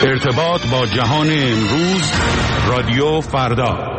ارتباط با جهان امروز، رادیو فردا.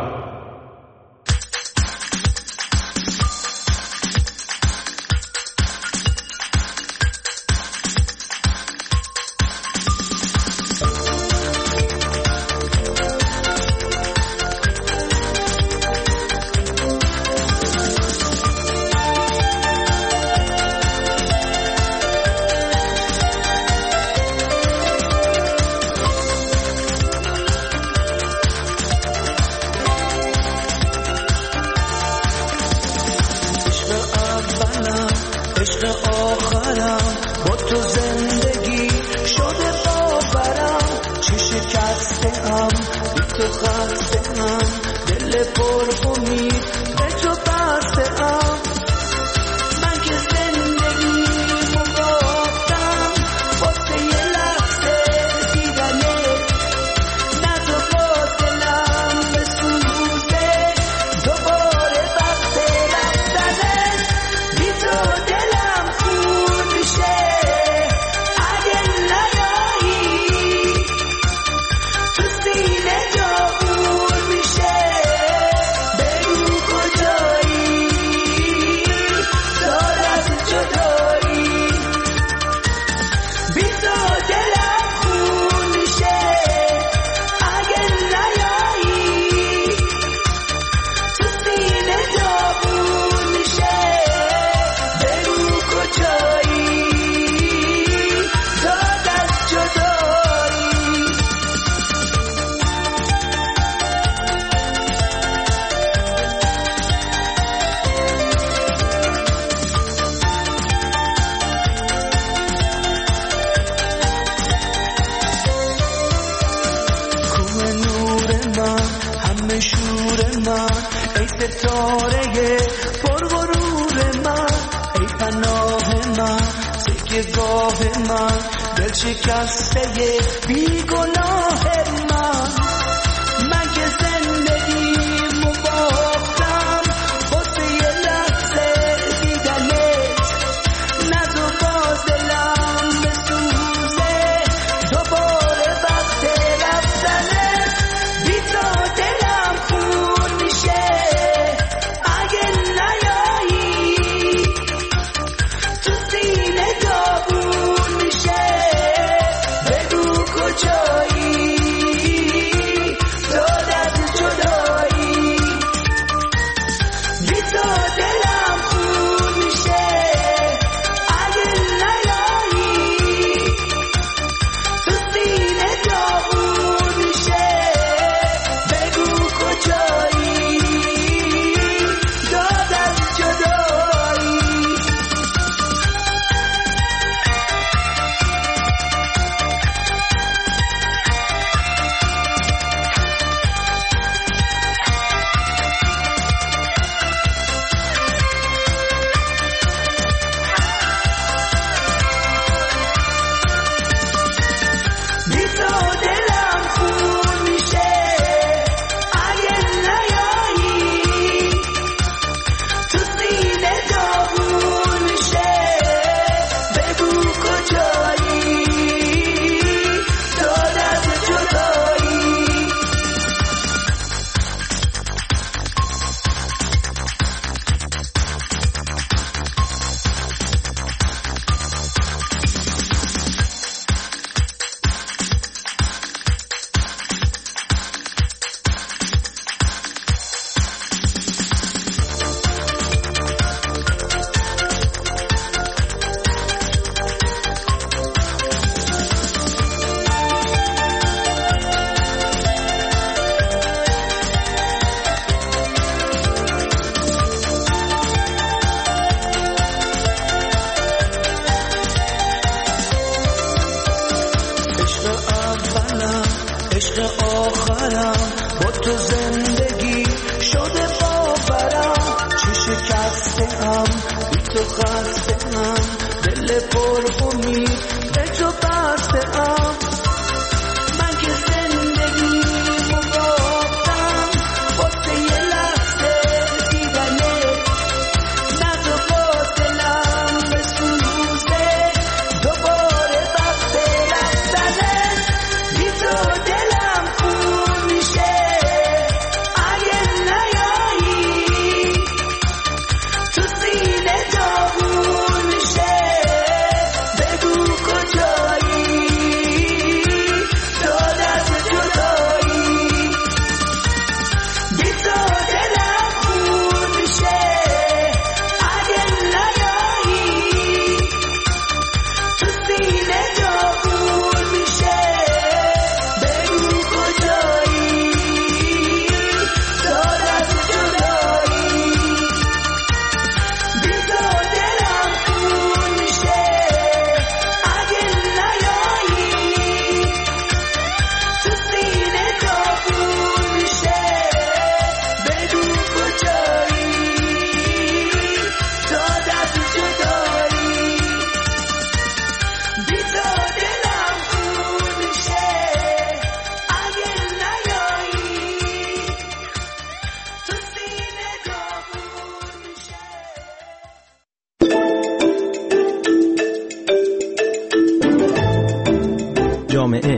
جامعه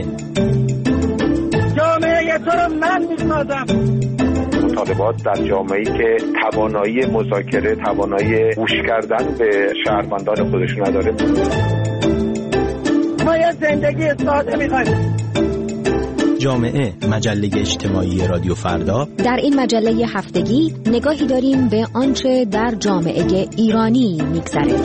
تو رو من می‌سازم. مطالبات در جامعه‌ای که توانایی مذاکره، توانایی گوش کردن به شهروندان خودشون نداره. ما یه زندگی ساده می‌خوایم. جامعه، مجله اجتماعی رادیو فردا. در این مجله هفتگی نگاهی داریم به آنچه در جامعه ایرانی می‌گذره.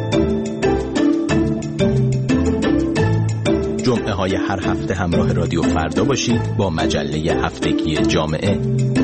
جمعه های هر هفته همراه رادیو فردا باشید با مجله هفتگی جامعه.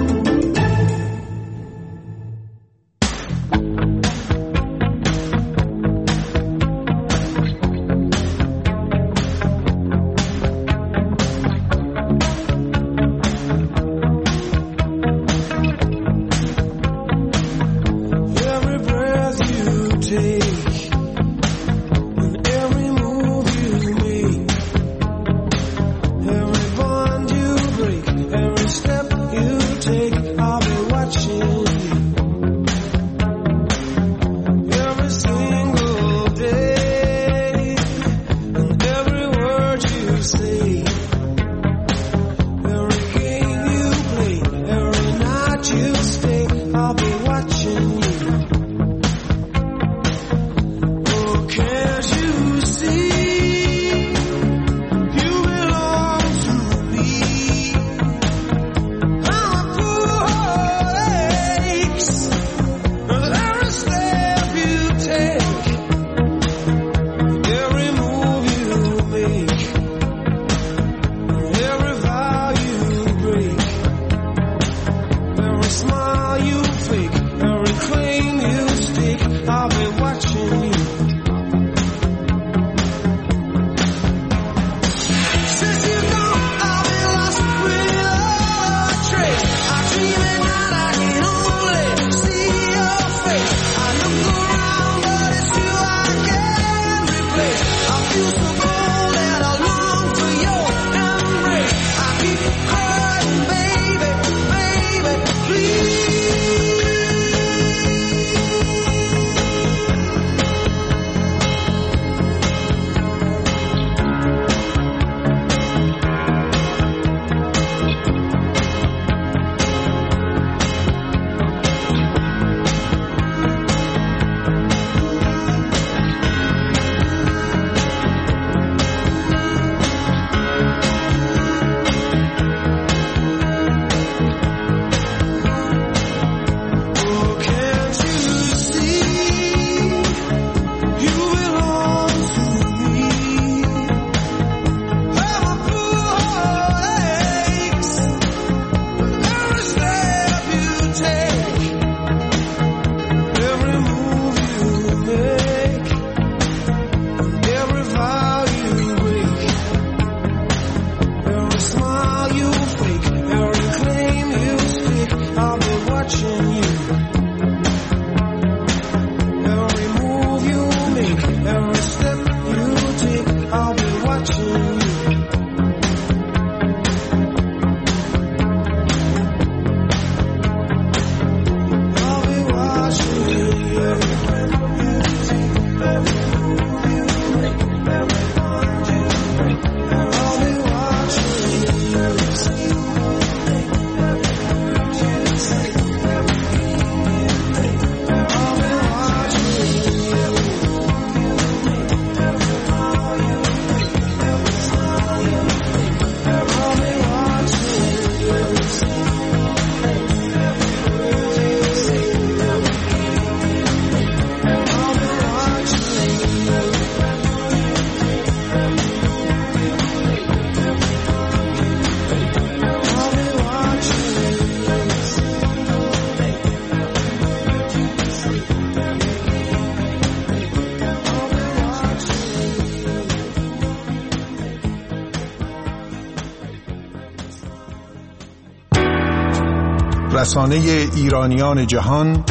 رسانه ایرانیان جهان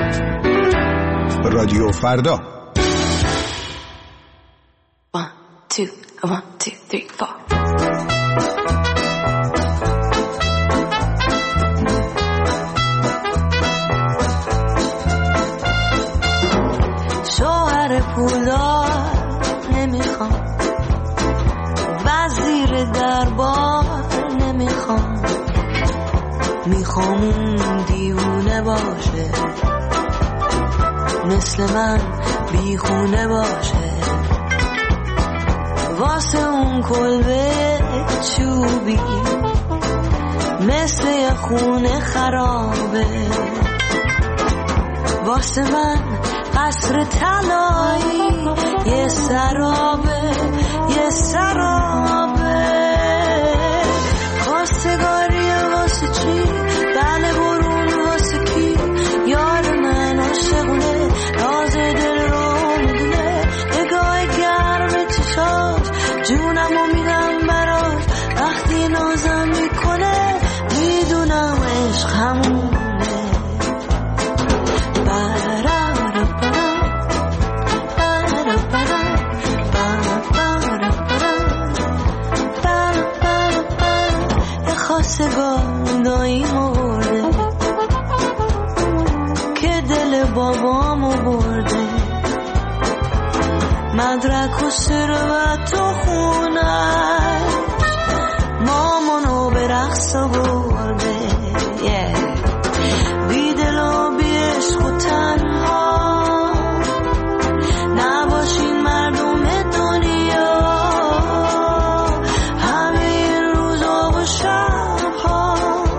رادیو فردا. 1 2 1 2 3 4 شوهر پولدار نمیخوام، بعضی اهل دربار نمیخوام، میخوام اون دیوونه باشه، مثل من بیخونه باشه، واسه اون کلبه چوبی مثل یه خونه خرابه، واسه من قصر طلایی یه سرابه، یه سرابه. خواستگاری واسه چی؟ بله برون واسه کی؟ یار من عاشقونه، راز دل رو میدونه، نگاه گرم چشاش جونمو میدم براش، وقتی نازم میکنه میدونم عشق همونه. خواستگاری مرده که دل بابامو برده، مدرک و ثروت و خونه مامانو به رقص برده، بی دل و بی عشق و تنها نباشین مردم دنیا، همه این روزا و شبها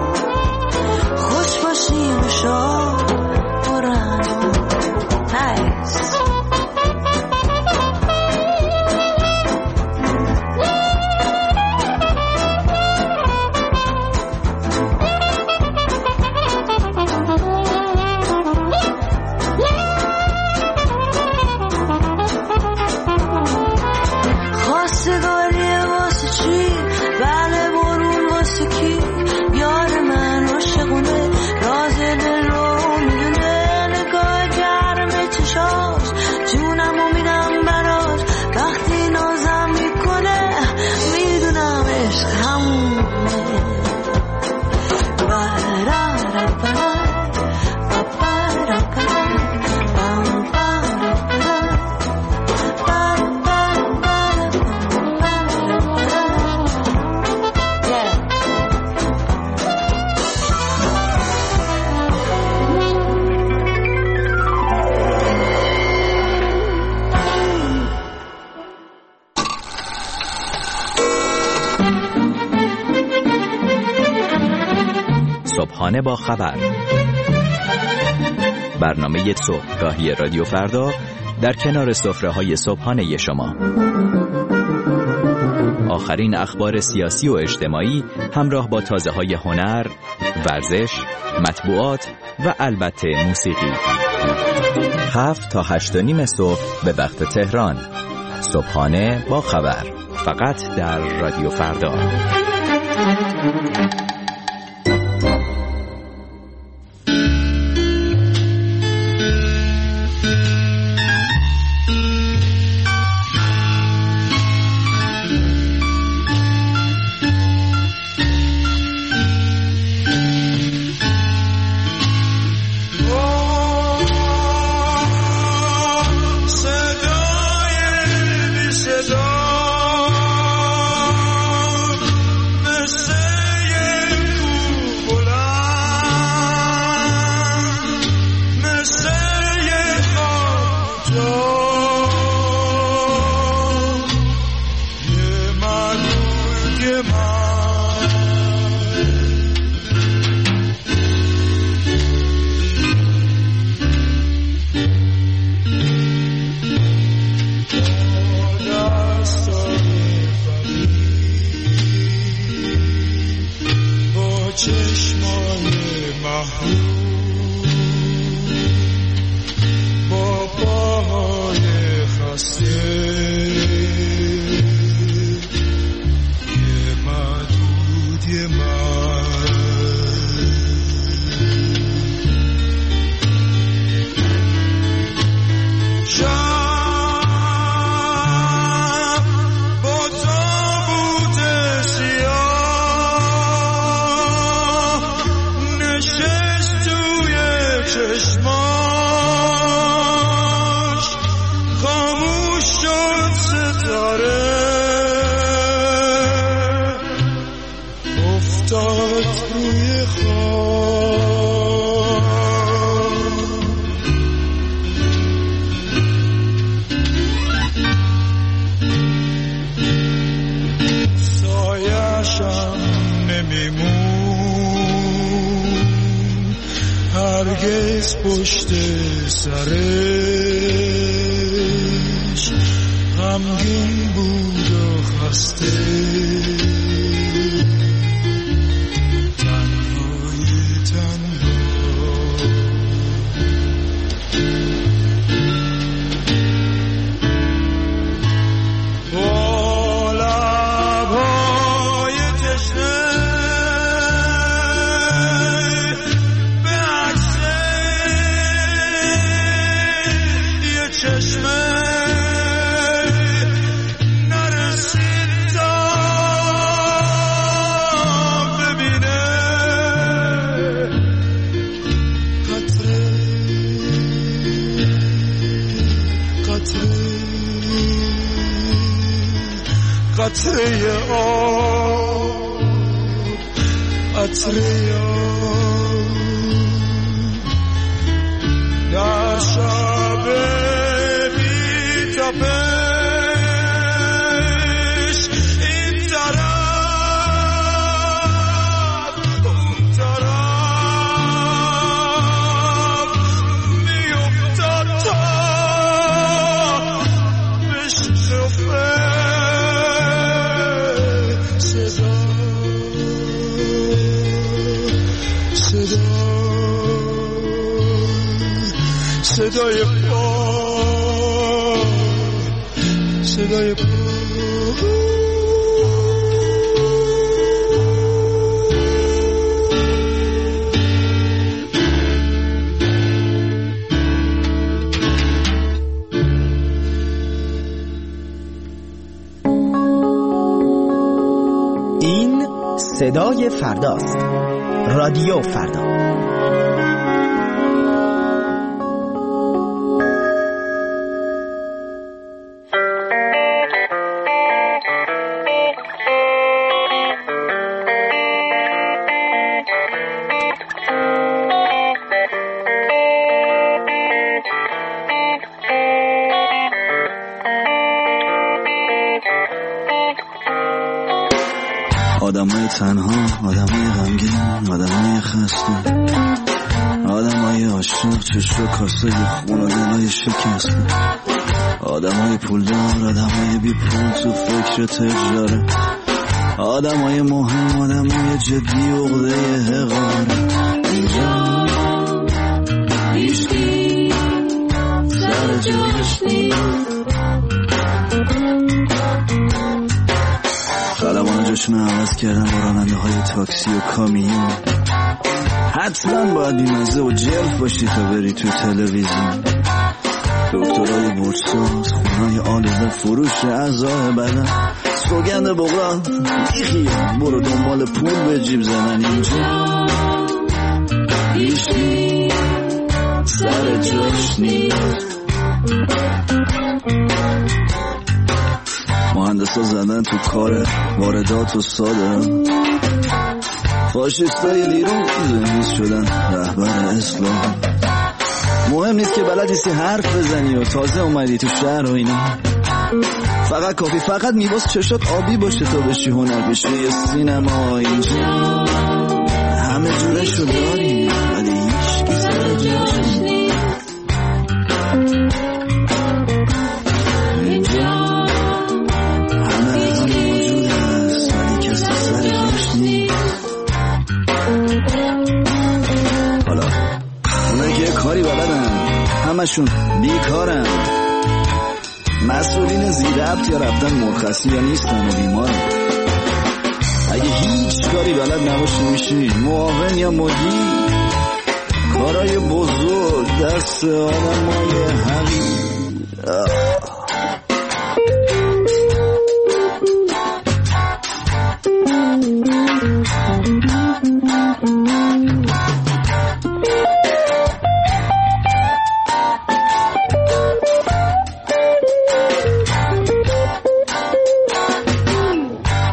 خوش باشین و شاد برن. نایس. صبحانه با خبر، برنامه صبحگاهی رادیو فردا در کنار سفره‌های صبحانه شما. آخرین اخبار سیاسی و اجتماعی همراه با تازه‌های هنر، ورزش، مطبوعات و البته موسیقی. 7 تا 8:30 صبح به وقت تهران. صبحانه با خبر، فقط در رادیو فردا. نشست روی خاک سایه‌شم نمیمون هرگز پشت سرش غمگین بود و خسته قطره آب قطره آب در شب بی تپش این طرف اون طرف میافتد تا بشکفه صدای پا صدای پا این صدای فرداست. رادیو فردا. آدمای تنها، آدمای غمگین، آدمای خسته، آدمای عاشق، چشم کاسه خون و دلای شکسته، آدمای پولدار، آدمای بی پول تو فکر تجاره، آدمای مهم، آدمای جدی عقده حقاره. اینجا هیچکی سر جاش نیست، خلبان جشن عوض کردن با راننده های تاکسی و کامیون. حتما باید بیمزه و جلف باشی تا بری تو تلویزیون. دکترهای برساز، خونهای آلوده، فروش اعضای بدن، سوگند بغران بیخیال، برو دنبال پول به جیب زدن. اینجا هیچکی سر جاش نیست، مهندسا زدن تو کار واردات و صادرات، فاشیستای دیرون زنیز شدن رهبر اسلام. مهم نیست که بلد نیستی حرف بزنی و تازه اومدی تو شهر و اینا، فقط کافی فقط میباس چشات آبی باشه تا بشی هنر، بشی یه سینما. اینجا همه جورشو داری ولی هیچکی سر جاش نیست. کاری بلدن همشون بیکارن، مسئولین زیربط یا رفتن مرخصی یا نیستن و بیمارن. اگه هیچ کاری بلد نباشی میشی معاون یا مدیر، کارای بزرگ دست آدمای حقیر.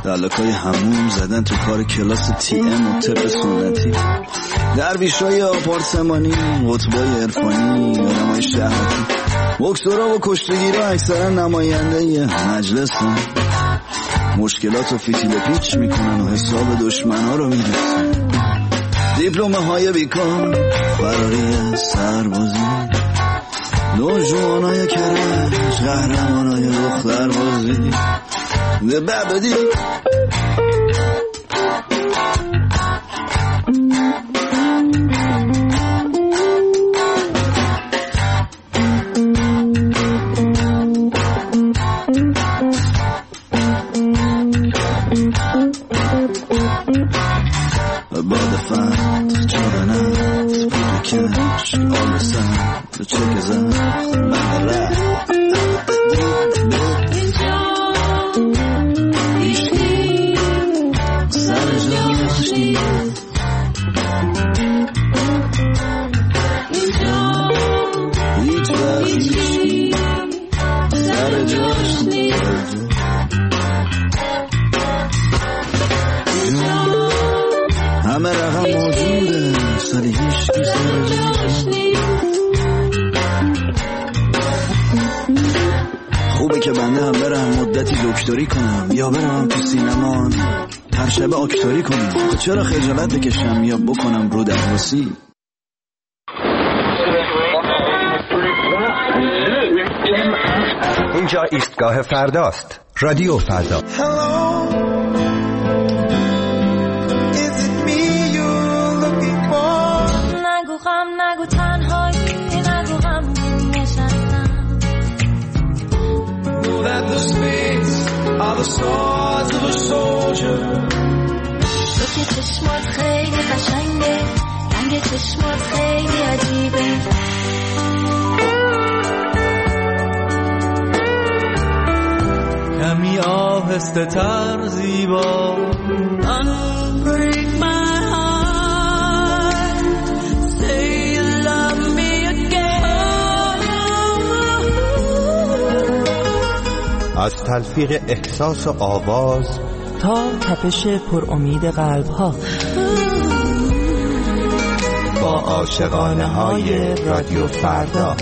دلکای هموم زدن تو کار کلاس تی ام و طب سنتی، درویشای آپارتمانی، قطبای عرفانی، آدمای شهرتی، بکسورا و کشتگیرا اکثرا نماینده مجلسن. مشکلات و فیتیل پیچ میکنن و حساب دشمنا رو میرسن. دیپلمه های بیکار، فراری سربازی، نوجوانای کرج، قهرمانای دختر بازی. ببدی همه رقم موجوده سالی هیچ خوبه که بنده هم برم مدتی دکتری کنم یا برم تو سینما هر شب آکتوری کنم. چرا خجالت بکشم یا بکنم رو درواسی؟ اینجا ایستگاه فرداست. رادیو فردا. نگو غم، نگو تنهایی، نگو غم نشستم. Know that the spades are the stars of a soldier. تو که چشمات خیلی قشنگه، رنگ چشمات خیلی عجیبه. کمی آهسته تر زیبا. Unbreak my heart, say you love me again. از تلفیق احساس و آواز تا تپش پر امید قلب ها، با عاشقانه های رادیو فردا.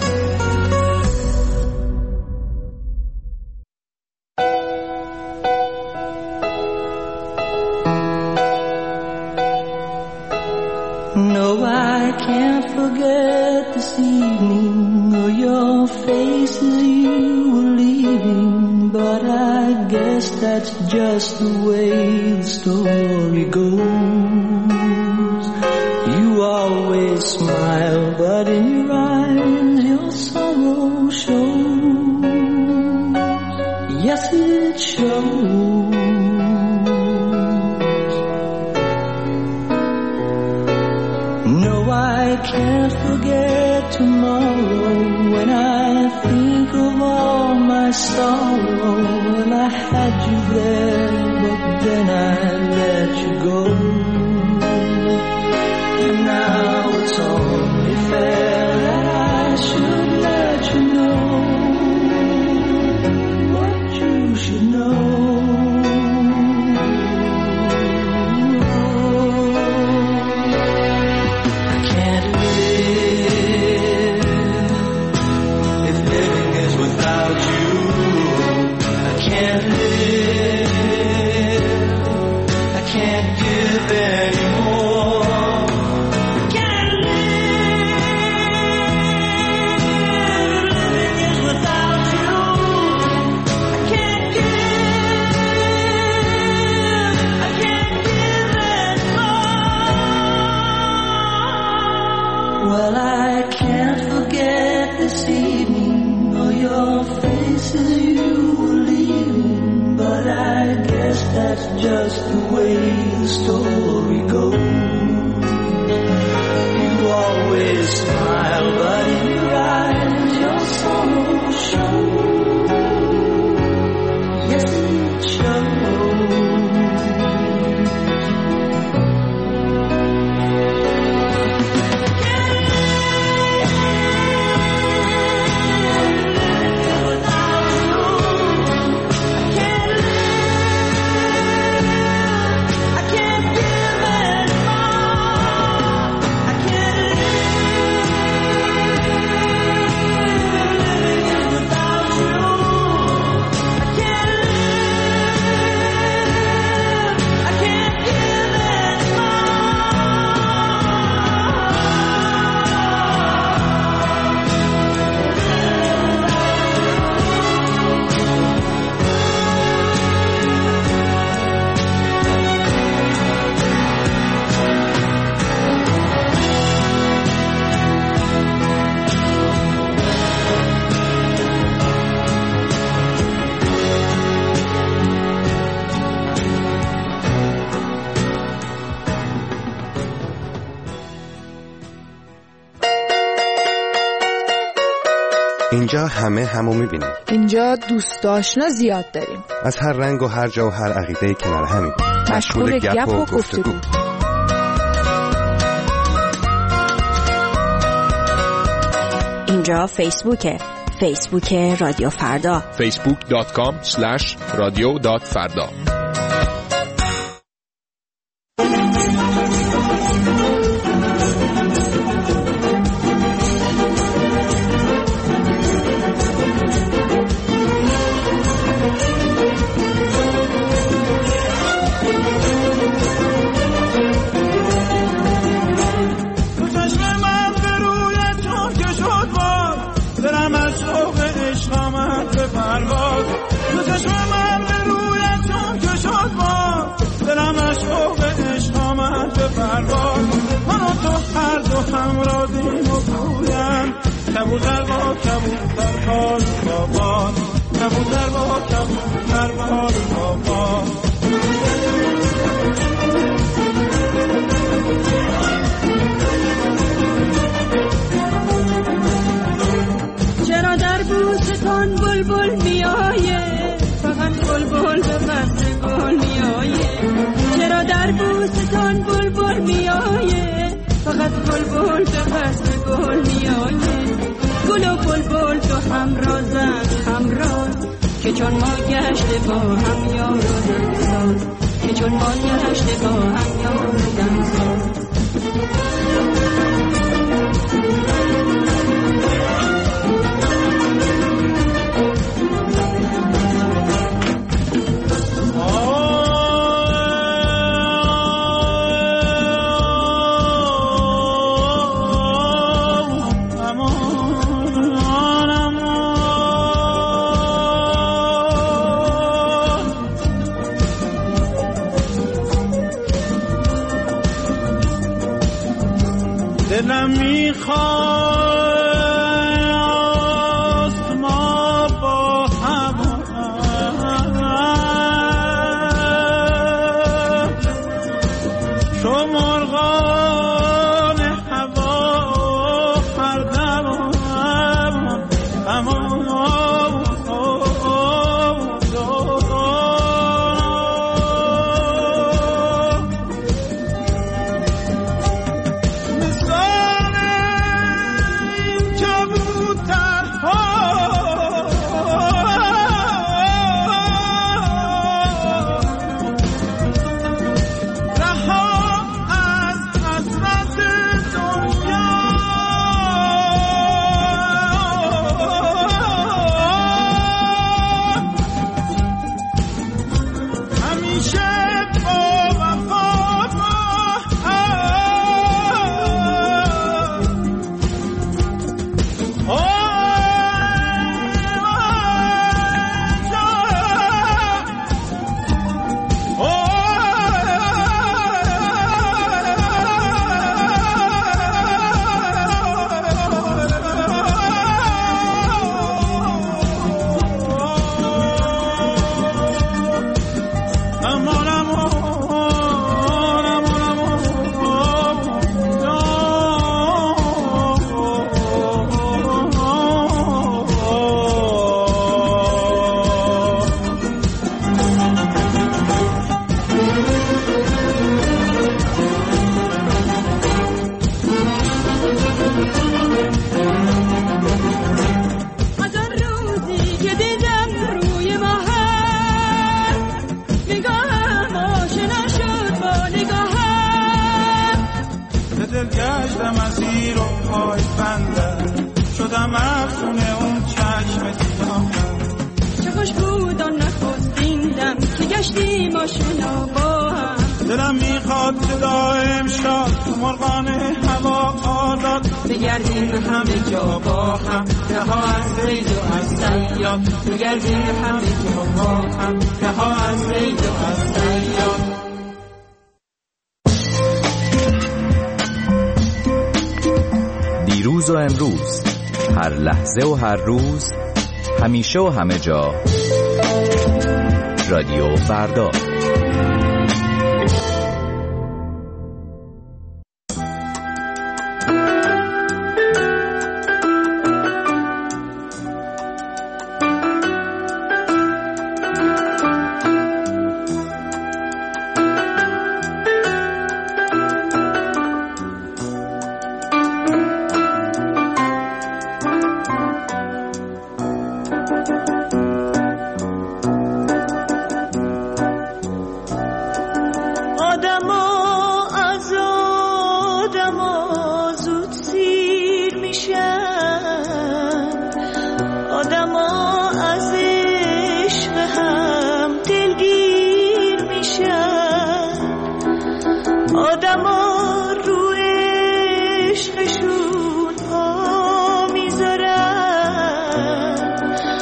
No, I can't forget this evening or your face as you were leaving, but I guess that's just the way the story goes. You always smile, but in your eyes your sorrow shows. Yes, it shows. I can't forget tomorrow when I think of all my sorrow. When I had you there, but then I let you go. And now it's only fair that I should let you know what you should know. Well, I can't forget this evening or your face as you were leaving, but I guess that's just the way the story goes. You always smile, but in your eyes your sorrow shows. Yes, it shows. اینجا همه همو میبینیم. اینجا دوست آشنا زیاد داریم. از هر رنگ و هر جا و هر عقیده‌ای کنار همیم. مشغول گپ و گفتگو. اینجا فیسبوک رادیو فردا. facebook.com/radio.farda. کبوتر با کبوتر کار بابان، کبوتر با کبوتر کار بابان. چرا در بوستان بلبل میآیه، فقط بلبل به قصد گل میآیه. چرا در بوستان بلبل میآیه، فقط بلبل به قصد گل میآیه. گل و بلبل تو همرازن همراز، که چون ما گشته با هم یار و دمساز، که چون ما گشته با هم یار و دمساز. دلم میخواست ما با هم چو مرغان هوا پردم گشتم اسیر و پای بندر، شدم افسونه اون چشم سیاه. چه خوش بود آن نخستین دم که گشتیم آشنا با هم. دلم میخواد صدا امشب تو مرغان هوا آزاد بگردیم همه جا با هم، رها از رید و از صیاد. بگردیم همه جا با هم، رها از رید و از صیاد. دیروز و امروز، هر لحظه و هر روز، همیشه و همه جا، رادیو فردا. آدما رو عشقشون پا میذارن،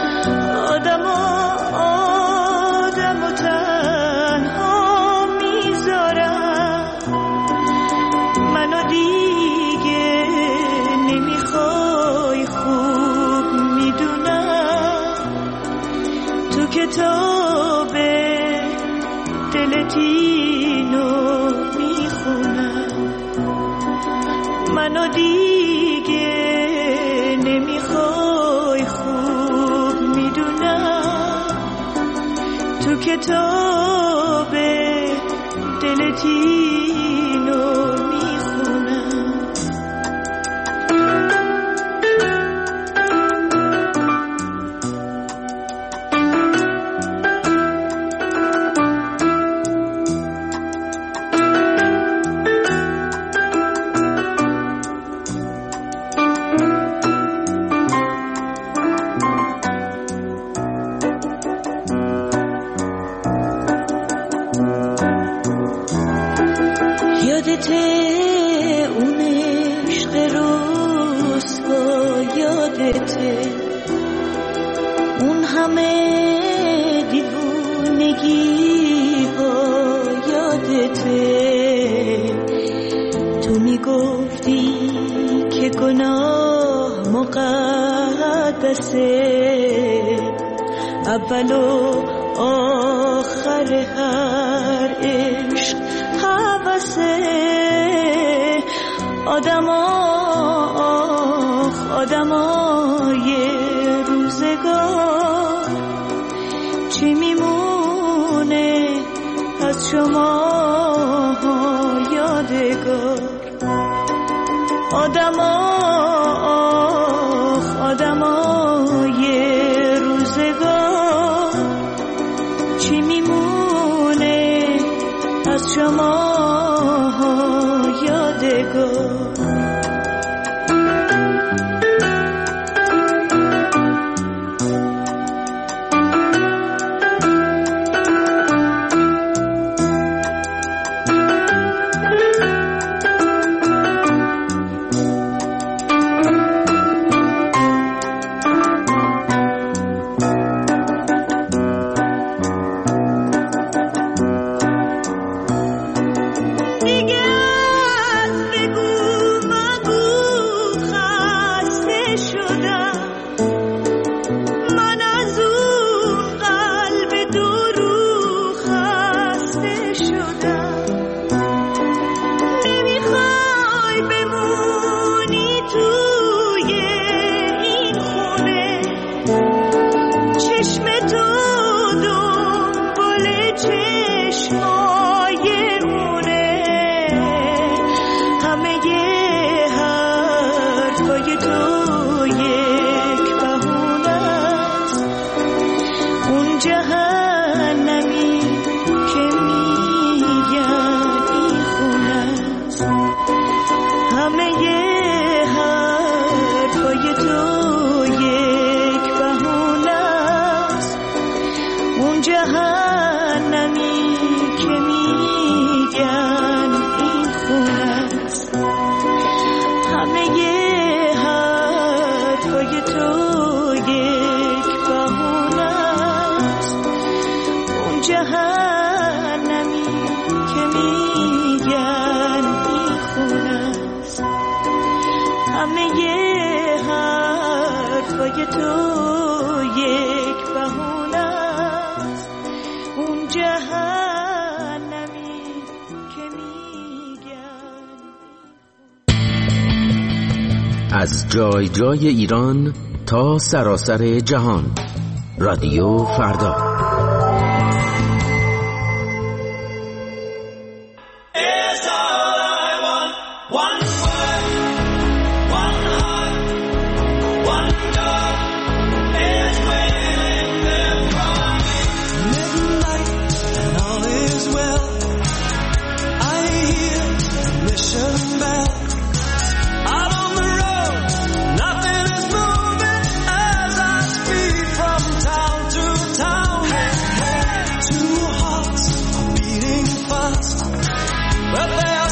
آدمو تنها میذارن. منو دیگه نمیخوای خوب میدونم، تو کتاب دلت اینو میخونم. منو دیگه نمیخوای خوب میدونم، تو کتاب دلت اینو میخونم. اون همه دیوونگی ها یادته، تو میگفتی که گناه مقدسه، اول و آخر هر عشق هوسه. آدمای روزگار چی میمونه از شما یادگار؟ آدمای روزگار چی میمونه از شما یادگار؟ از جای جای ایران تا سراسر جهان، رادیو فردا. But they are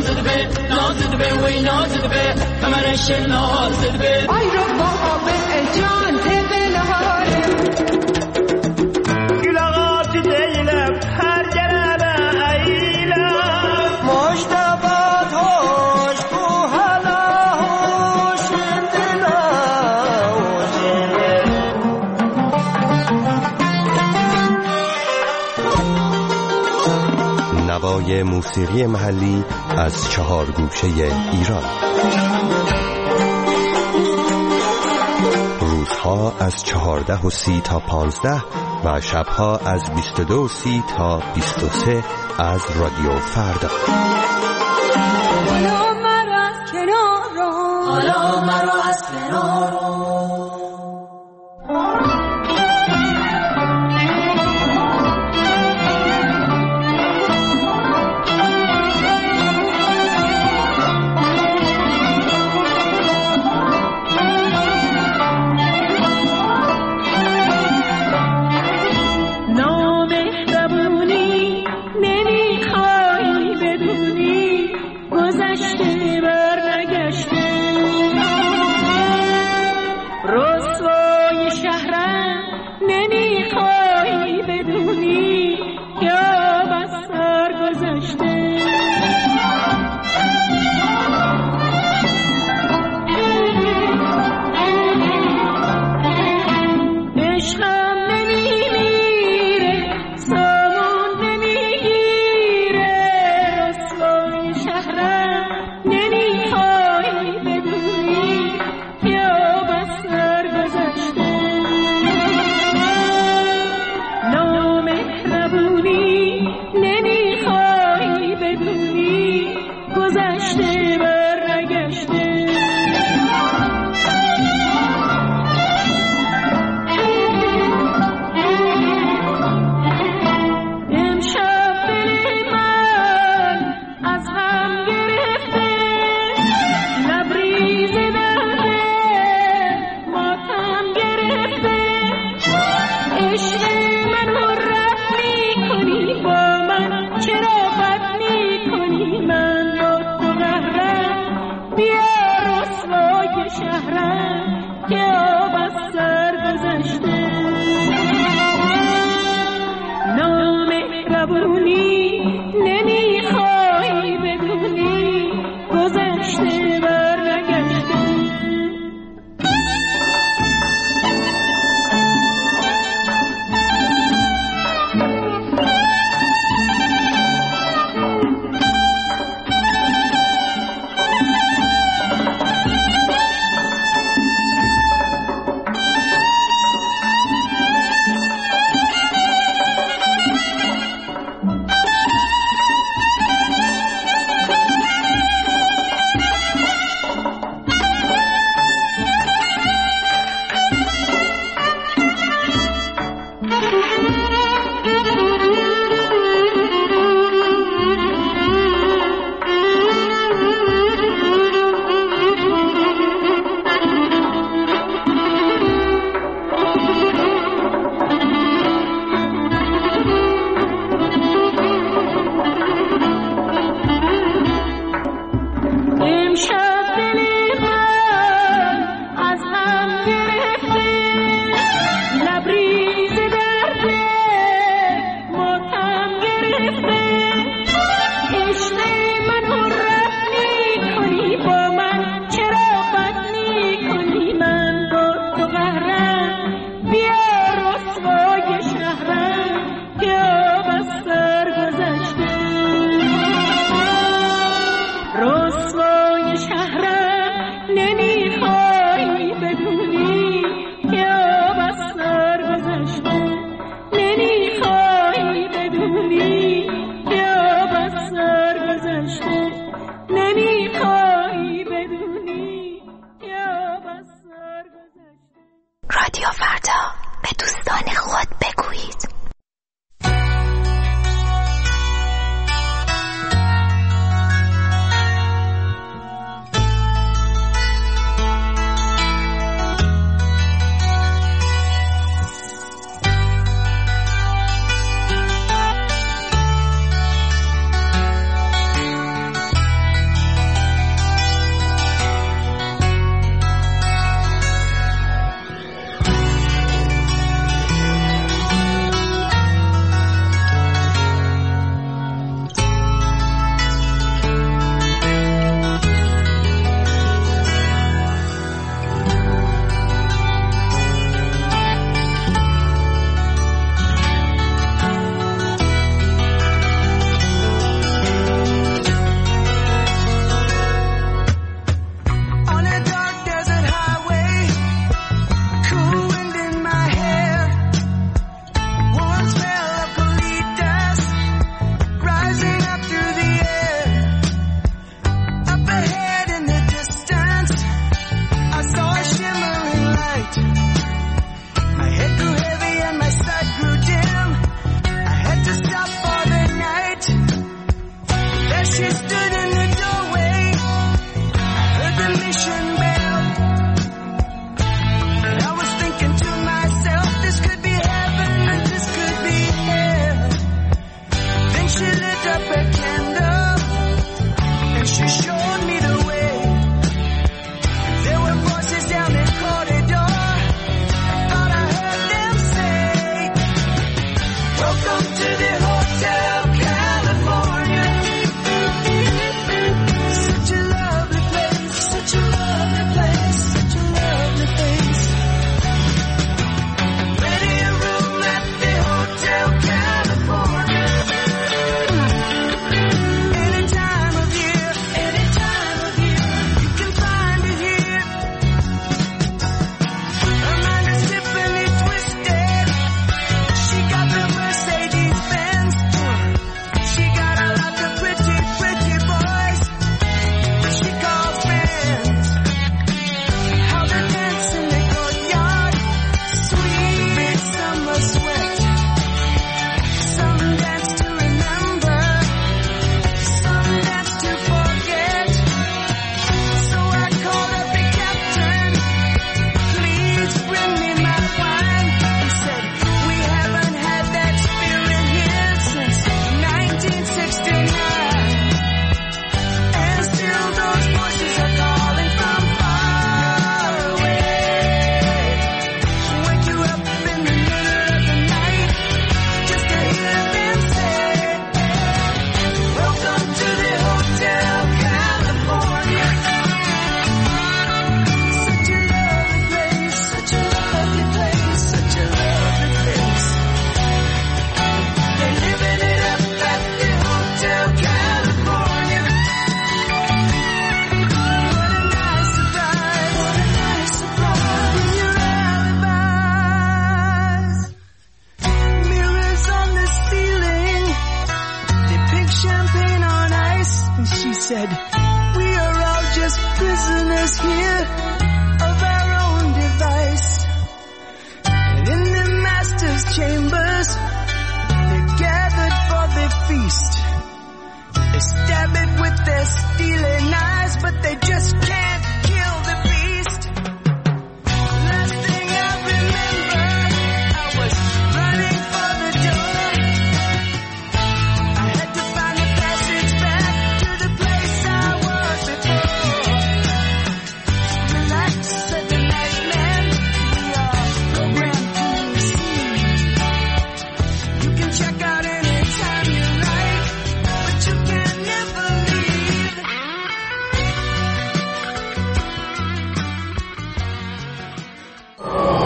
نازل به نازل به وی نازل به کمرش نازل به ای رو بابا به جان دل هاره گلغات دیلم هر جرابه ایلا مشتبات هوش کو حالا هوش دلا نوای موسیقی محلی از 4 گوشه ایران. روزها از 14:30 تا 15 و شبها از 22:30 تا 23 از رادیو فردا. حالا مرا از کنار رو حالا مرا از کنار رو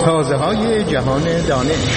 تازه‌های جهان دانش.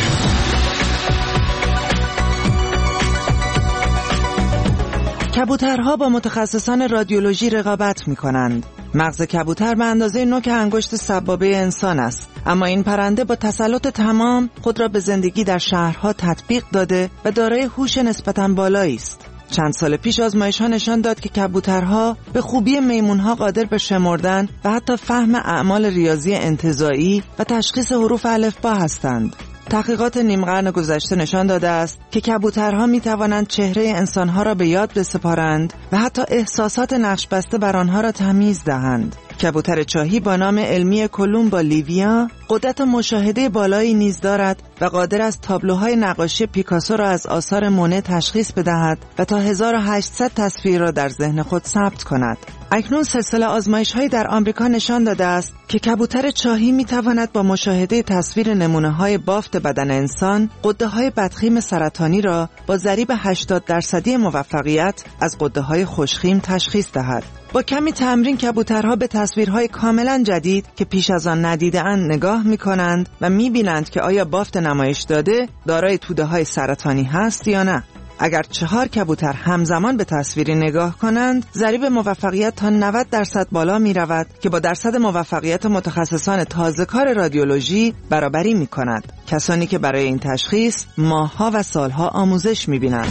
کبوترها با متخصصان رادیولوژی رقابت می‌کنند. مغز کبوتر به اندازه نوک انگشت سبابه انسان است، اما این پرنده با تسلط تمام خود را به زندگی در شهرها تطبیق داده و دارای هوش نسبتاً بالایی است. چند سال پیش آزمایش‌ها نشان داد که کبوترها به خوبی میمون‌ها قادر به شمردن و حتی فهم اعمال ریاضی انتزاعی و تشخیص حروف الفبا هستند. تحقیقات نیم قرن گذشته نشان داده است که کبوترها می توانند چهره انسانها را به یاد بسپارند و حتی احساسات نقش بسته بر آنها را تمیز دهند. کبوتر چاهی با نام علمی کولومبا لیویا قدرت مشاهده بالایی نیز دارد و قادر است تابلوهای نقاشی پیکاسو را از آثار مونه تشخیص بدهد و تا 1800 تصویر را در ذهن خود ثبت کند. اکنون سلسله آزمایش‌هایی در آمریکا نشان داده است که کبوتر چاهی می‌تواند با مشاهده تصویر نمونه‌های بافت بدن انسان غده‌های بدخیم سرطانی را با ضریب 80% موفقیت از غده‌های خوشخیم تشخیص دهد. با کمی تمرین کبوترها به تصویرهای کاملا جدید که پیش از آن ندیده‌اند نگاه می‌کنند و می‌بینند که آیا بافت نمایش داده دارای توده‌های سرطانی هست یا نه. اگر 4 کبوتر همزمان به تصویری نگاه کنند، ضریب موفقیت تا 90% بالا می رود که با درصد موفقیت متخصصان تازه‌کار رادیولوژی برابری می کند. کسانی که برای این تشخیص ماه‌ها و سال‌ها آموزش می بینند.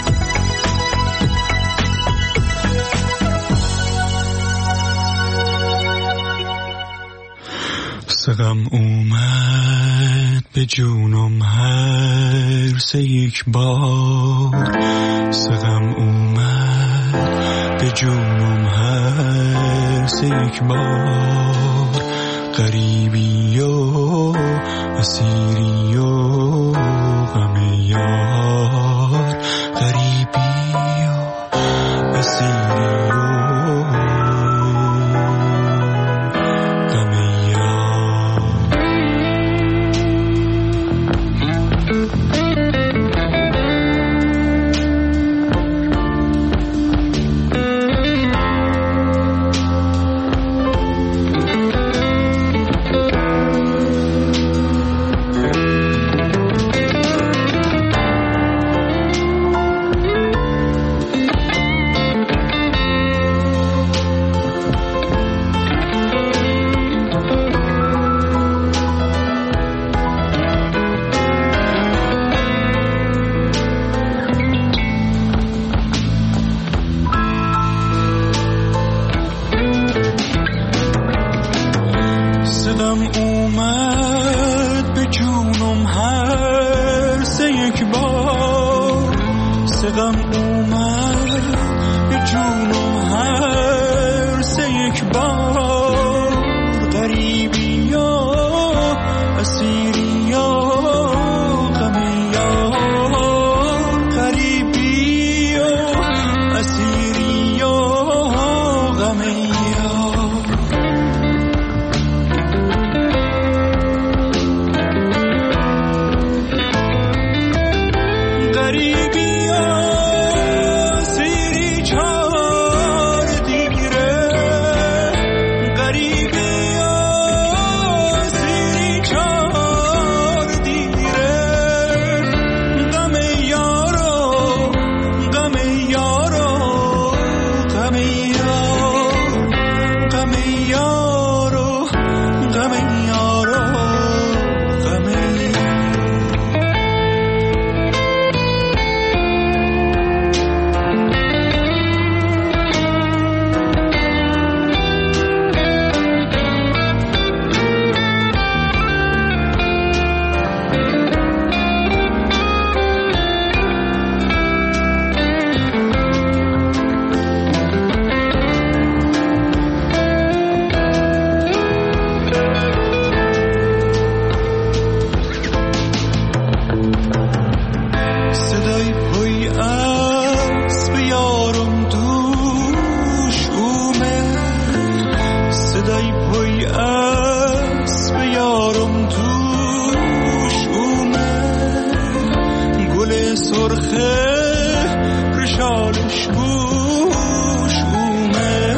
سقم اومد به جونم هر سه یک بار، سقم اومد به جونم هر سه یک بار، غریبی و اسیری و غم یار، غریبی و اسیری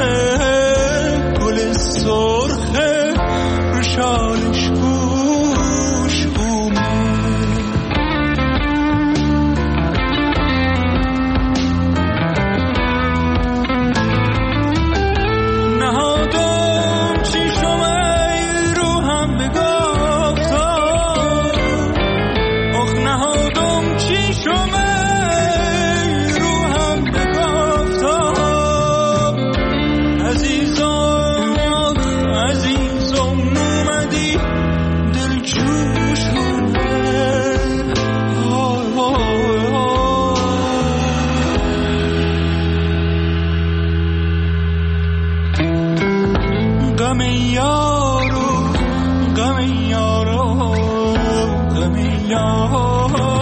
شالش بود غم یارو غم یارو غم یارو